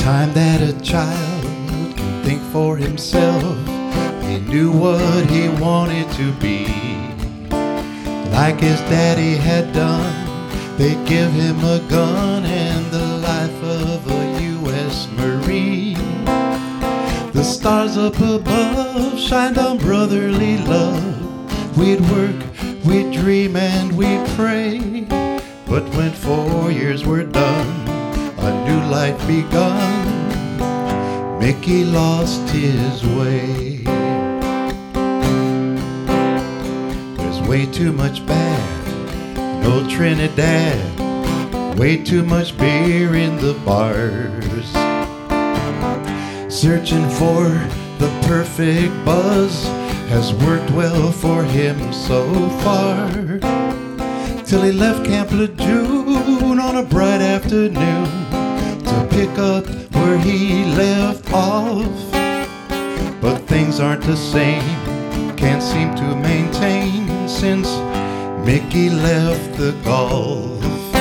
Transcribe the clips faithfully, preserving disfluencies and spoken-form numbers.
time that a child can think for himself, he knew what he wanted to be. Like his daddy had done, they'd give him a gun and the life of a U S Marine. The stars up above shined on brotherly love. We'd work, we'd dream and we'd pray. But when four years were done, a new life begun. Mickey lost his way. There's way too much bad in old Trinidad, way too much beer in the bars. Searching for the perfect buzz has worked well for him so far, till he left Camp Lejeune on a bright afternoon to pick up where he left off. But things aren't the same, can't seem to maintain since Mickey left the Gulf.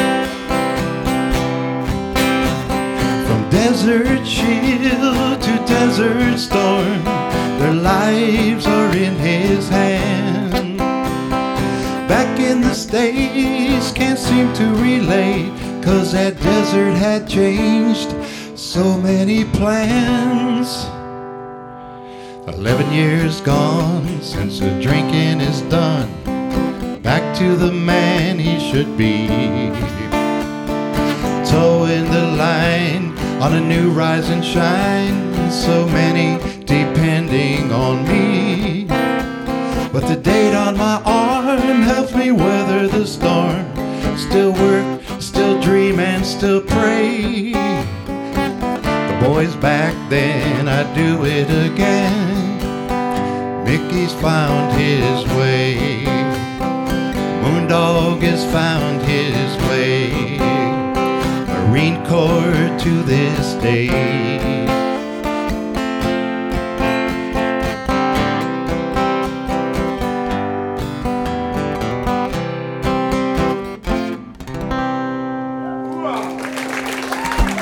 From desert chill to desert storm, their lives are in his hand. Back in the States, can't seem to relate, 'cause that desert had changed so many plans. Eleven years gone since the drinking is done, back to the man he should be. Towing the line on a new rise and shine, so many depending on me. But the date on my arm helps me weather the storm. Still work, still dream and still pray. The boys back then, I do it again. Mickey's found his way. Moondog has found his way. Marine Corps to this day.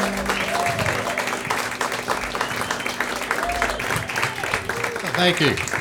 Thank you.